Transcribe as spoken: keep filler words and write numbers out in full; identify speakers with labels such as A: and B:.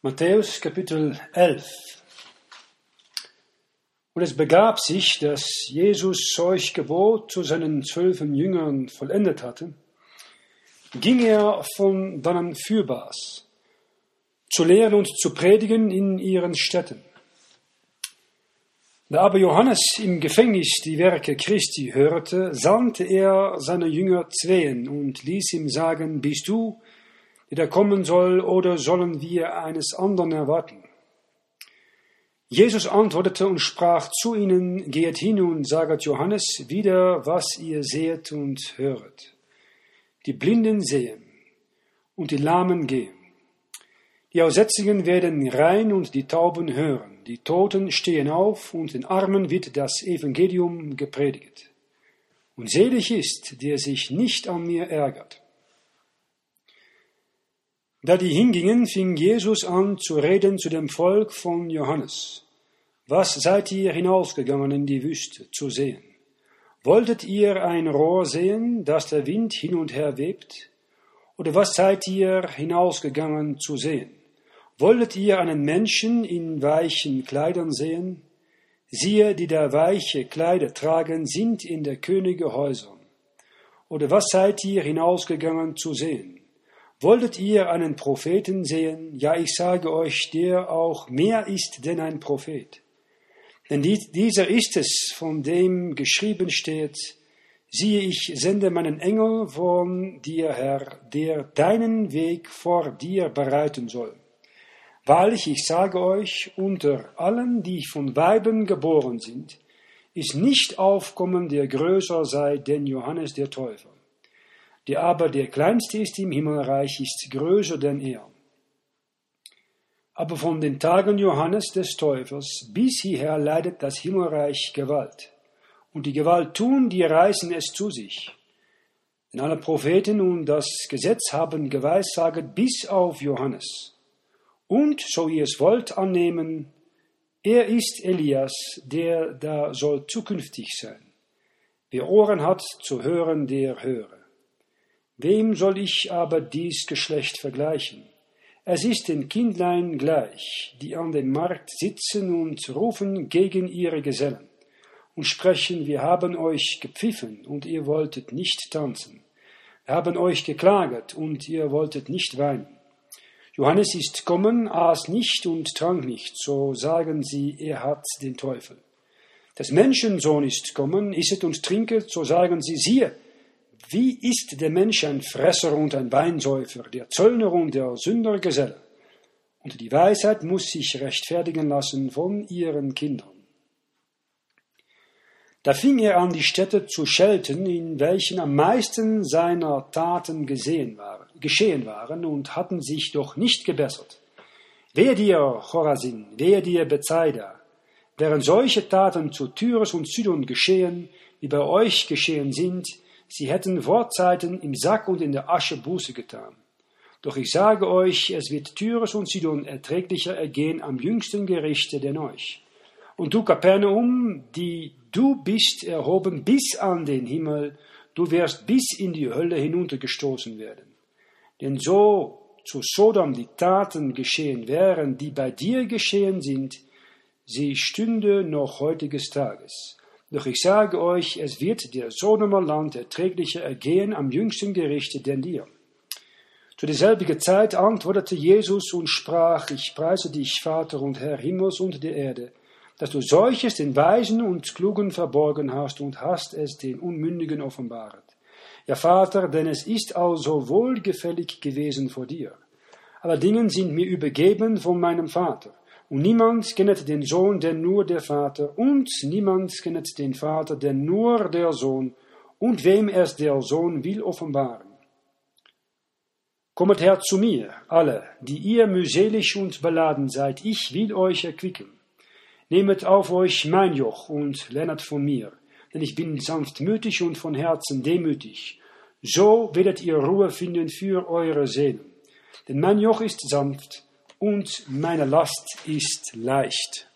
A: Matthäus Kapitel elf. Und es begab sich, dass Jesus solch Gebot zu seinen zwölfen Jüngern vollendet hatte, ging er von dannen fürbaß, zu lehren und zu predigen in ihren Städten. Da aber Johannes im Gefängnis die Werke Christi hörte, sandte er seine Jünger zween und ließ ihm sagen, bist du, der da kommen soll, oder sollen wir eines anderen erwarten? Jesus antwortete und sprach zu ihnen, geht hin und saget Johannes wieder, was ihr sehet und höret. Die Blinden sehen und die Lahmen gehen. Die Aussätzigen werden rein und die Tauben hören. Die Toten stehen auf und den Armen wird das Evangelium gepredigt. Und selig ist, der sich nicht an mir ärgert. Da die hingingen, fing Jesus an zu reden zu dem Volk von Johannes. Was seid ihr hinausgegangen in die Wüste zu sehen? Wolltet ihr ein Rohr sehen, das der Wind hin und her webt? Oder was seid ihr hinausgegangen zu sehen? Wolltet ihr einen Menschen in weichen Kleidern sehen? Siehe, die da weiche Kleider tragen, sind in der Könige Häusern. Oder was seid ihr hinausgegangen zu sehen? Wolltet ihr einen Propheten sehen? Ja, ich sage euch, der auch mehr ist denn ein Prophet. Denn die, dieser ist es, von dem geschrieben steht, siehe, ich sende meinen Engel von dir her, der deinen Weg vor dir bereiten soll. Wahrlich, ich sage euch, unter allen, die von Weibern geboren sind, ist nicht aufkommen, der größer sei denn Johannes der Täufer. Der aber der Kleinste ist im Himmelreich, ist größer denn er. Aber von den Tagen Johannes des Täufers bis hierher leidet das Himmelreich Gewalt. Und die Gewalt tun, die reißen es zu sich. Denn alle Propheten und das Gesetz haben geweissaget bis auf Johannes. Und, so ihr es wollt annehmen, er ist Elias, der da soll zukünftig sein. Wer Ohren hat zu hören, der höre. Wem soll ich aber dies Geschlecht vergleichen? Es ist den Kindlein gleich, die an dem Markt sitzen und rufen gegen ihre Gesellen und sprechen, wir haben euch gepfiffen und ihr wolltet nicht tanzen. Wir haben euch geklaget und ihr wolltet nicht weinen. Johannes ist kommen, aß nicht und trank nicht, so sagen sie, er hat den Teufel. Das Menschensohn ist kommen, isset und trinket, so sagen sie, siehe, wie ist der Mensch ein Fresser und ein Weinsäufer, der Zöllner und der Sündergeselle? Und die Weisheit muss sich rechtfertigen lassen von ihren Kindern. Da fing er an, die Städte zu schelten, in welchen am meisten seiner Taten gesehen waren, geschehen waren und hatten sich doch nicht gebessert. Wehe dir, Chorazin, wehe dir, Bethsaida, wären solche Taten zu Tyrus und Sidon geschehen, wie bei euch geschehen sind, sie hätten vor Zeiten im Sack und in der Asche Buße getan. Doch ich sage euch, es wird Tyrus und Sidon erträglicher ergehen am jüngsten Gerichte denn euch. Und du, Kapernaum, die du bist erhoben bis an den Himmel, du wirst bis in die Hölle hinuntergestoßen werden. Denn so zu Sodom die Taten geschehen wären, die bei dir geschehen sind, sie stünde noch heutiges Tages. Doch ich sage euch, es wird der Sodomer Land erträglicher ergehen am jüngsten Gerichte denn dir. Zu derselbigen Zeit antwortete Jesus und sprach, ich preise dich, Vater und Herr Himmels und der Erde, dass du solches den Weisen und Klugen verborgen hast und hast es den Unmündigen offenbaret. Ja, Vater, denn es ist also wohlgefällig gewesen vor dir. Alle Dinge sind mir übergeben von meinem Vater. Und niemand kennet den Sohn, denn nur der Vater, und niemand kennet den Vater, denn nur der Sohn, und wem es der Sohn will offenbaren. Kommet her zu mir, alle, die ihr mühselig und beladen seid, ich will euch erquicken. Nehmet auf euch mein Joch und lernet von mir, denn ich bin sanftmütig und von Herzen demütig. So werdet ihr Ruhe finden für eure Seelen. Denn mein Joch ist sanft, und meine Last ist leicht.